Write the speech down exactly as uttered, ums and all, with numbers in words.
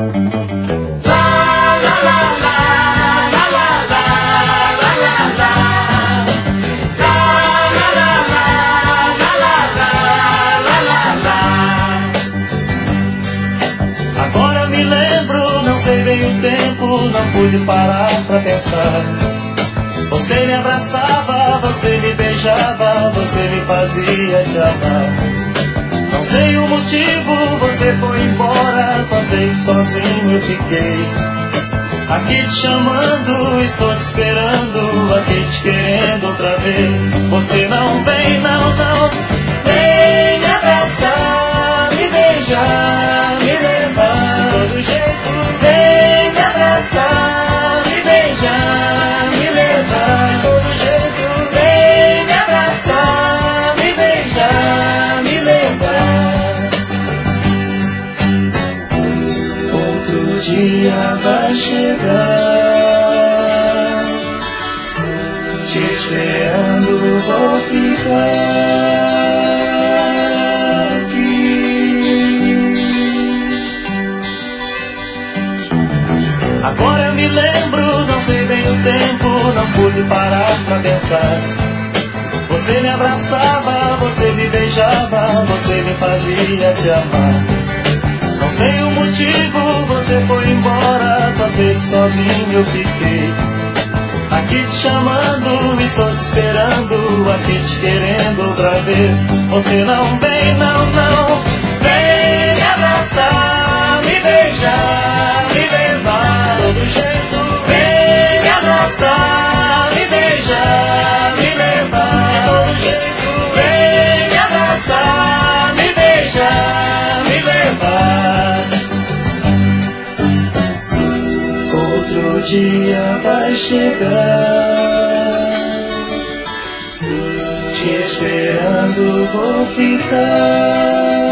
Agora me lembro, não sei bem o tempo, não pude parar pra pensar. Você me abraçava, você me beijava, você me fazia te amar. Não sei o motivo, você foi embora, só sei que sozinho eu fiquei. Aqui te chamando, estou te esperando, aqui te querendo outra vez. Você não vem, não, não, vem me abraçar, me beijar, me levar. De todo jeito, vem me abraçar, me beijar, me levar. De todo jeito, vem me abraçar, me beijar, me levar. Outro dia vai chegar, te esperando vou ficar. Agora eu me lembro, não sei bem o tempo, não pude parar pra pensar. Você me abraçava, você me beijava, você me fazia te amar. Não sei o motivo, você foi embora, só sei que sozinho eu fiquei. Aqui te chamando, estou te esperando, aqui te querendo outra vez. Você não vem, não, não, vem me abraçar, me beijar, me levar. Todo jeito, vem me abraçar, me beijar, me levar. De todo jeito, vem me abraçar, me beijar, me levar. Outro dia vai chegar, te esperando vou ficar.